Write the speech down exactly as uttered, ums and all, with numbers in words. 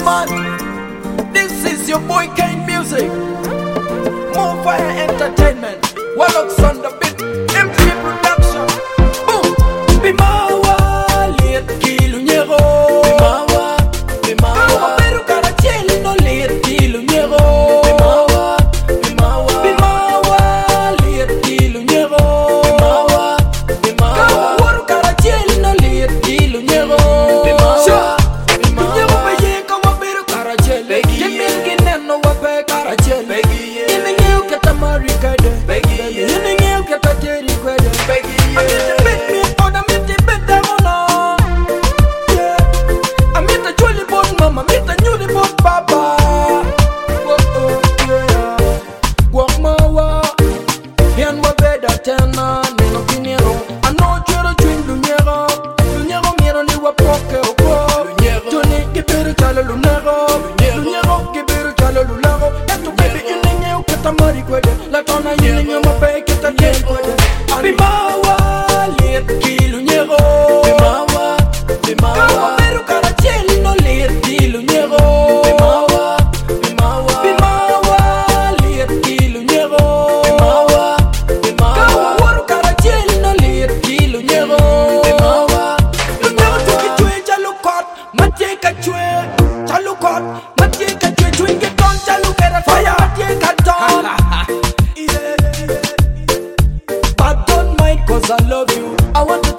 man, this is your boy Kane Music. More Fire Entertainment. Wallocks on the beat. M P Production. Boom. Bimawa liet kilunyero. Bimawa, Bimawa. Kama peru karacheli no liet kilunyero. Bimawa, Bimawa. Bimawa liet kilunyero. Bimawa, Bimawa. Kama waru karacheli no liet kilunyero. Bimawa, Bimawa. Nyero beye kama peru karacheli. Kimil gineno wape karacheli. Yini ngeu kata marikade. Yini ngeu kata jeri kwede. I mean the bit me on a meet the bit down on. Yeah, I meet the jolly bone mama, meet the newly born papa. Whoa, oh, yeah. Walk my wa, yan wa beda tena, neno kinero. I know you're a twin lunero, lunero miro ni wa poke o po. Johnny gibiru chalo lunero, lunero gibiru chalo lunero. Eto baby yini ngeu kata marikwede, la tona yini ngeu mape kata jeri kwede. Bimawa liet kilunyero. Bimawa, Bimawa. Kama peru karacheli no liet kilunyero. Bimawa, Bimawa. Bimawa liet kilunyero. Bimawa, Bimawa. Kama waru karacheli no liet kilunyero. Bimawa, Bimawa. Tukichwe chalukot, matye kachwe chalukot, matye kachwe chwinge ton chalukera fire matye katon. But don't mind cause I love you. I want to